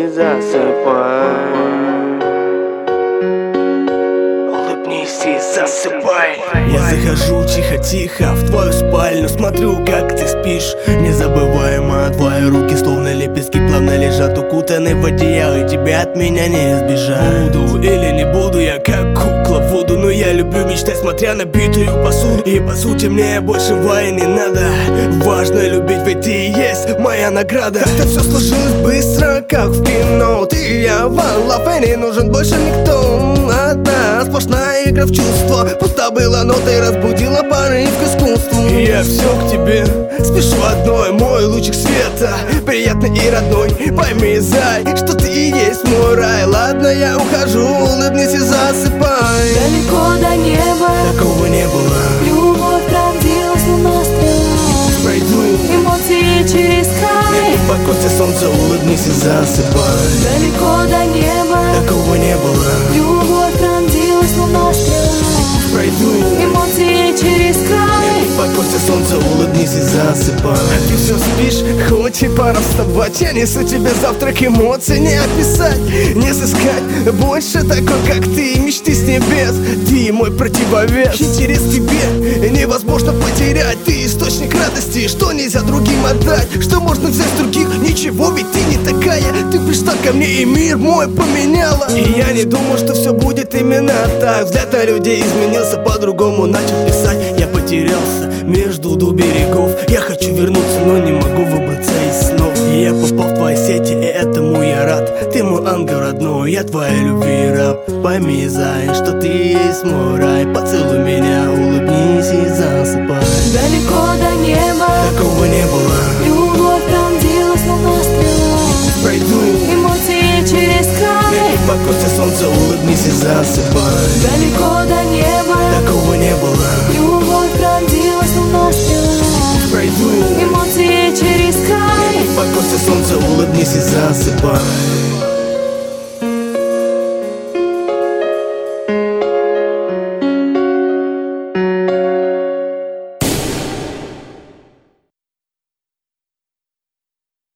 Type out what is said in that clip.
и засыпай. Улыбнись и засыпай. Я захожу тихо-тихо в твою спальню, смотрю, как ты спишь. Незабываемо твои руки, словно лепестки, плавно лежат укутаны в одеяло, и тебя от меня не избежать. Буду или не буду я как кукла в воду, но я люблю мечтать, смотря на битую посуду. И по сути мне больше войны не надо. Важно любить, ведь ты и есть моя награда. Это все сложилось быстро, как в кино. Ты и я, one love, и не нужен больше никто. Одна сплошная игра в чувства. Пусто было, но ты разбудила порыв к искусству. И я все к тебе спешу одной, мой лучик света, приятный и родной. Пойми, зай, что ты и есть мой рай. Ладно, я ухожу, улыбнись и засыпай. Далеко до неба Такого не было. любовь пронзилась, луна стрела. Пройду Эмоции через край. по кости солнца, улыбнись и засыпай. Далеко до неба Такого не было. любовь пронзилась, луна стрела. Пройду Эмоции через край. по кости солнца, улыбнись и засыпай. Ты все спишь, хоть и пора вставать. Я несу тебе завтрак эмоций, не описать, не сыскать. Больше такой, как ты, мечты с небес. Ты мой противовес. Интерес к тебе невозможно потерять. Ты источник радости, что нельзя другим отдать. Что можно взять с других, ничего, ведь ты не такая. Ты пришла ко мне и мир мой поменяла. И я не думал, что все будет именно так. Взгляд на людей изменился, по-другому начал писать. Я потерялся между двух берегов. Я хочу вернуться, но не могу выбраться из снов. И я попал в твои сети, и этому я рад. Ты мой ангел родной, я твоей любви раб. Пойми, зай, что ты есть мой рай. Поцелуй меня, улыбнись и засыпай. Далеко до неба